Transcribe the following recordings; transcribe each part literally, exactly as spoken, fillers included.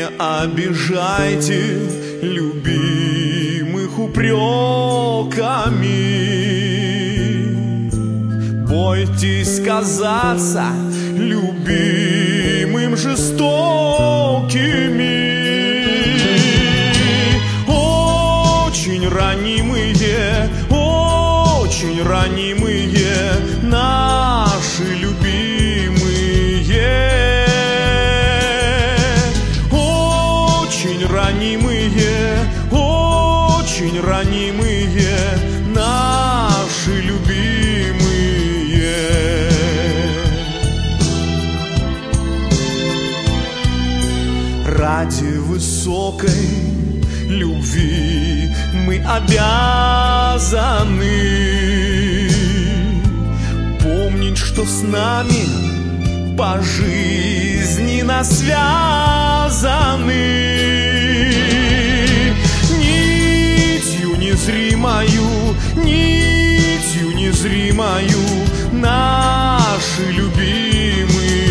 Не обижайте любимых упреками, бойтесь казаться любимым жестокими. Очень ранимые, очень ранимые наши любимые, очень ранимые, очень ранимые наши любимые. Ради высокой любви мы обязаны помнить, что с нами пожизненно связаны нитью незримою, нитью незримою наши любимые,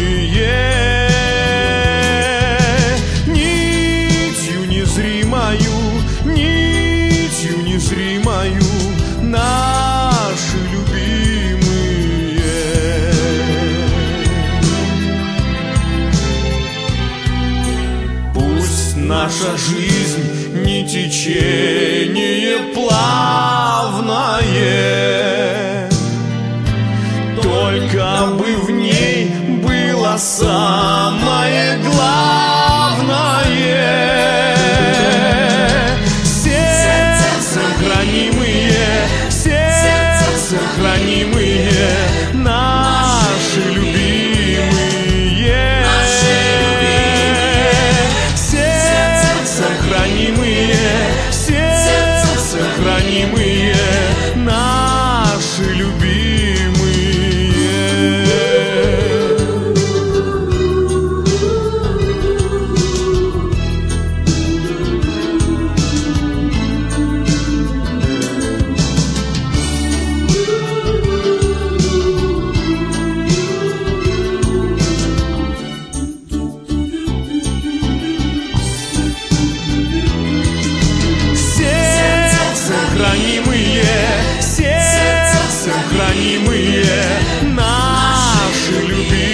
нитью незримою, нитью незримою наши любимые. Пусть наша жизнь не течение плавное, только бы в ней было самое главное. Сердце хранимые, сердце хранимые наши любимые, сердце хранимые, сердце хранимые наши любимые. Хранимые, сердце хранимые наши любимые.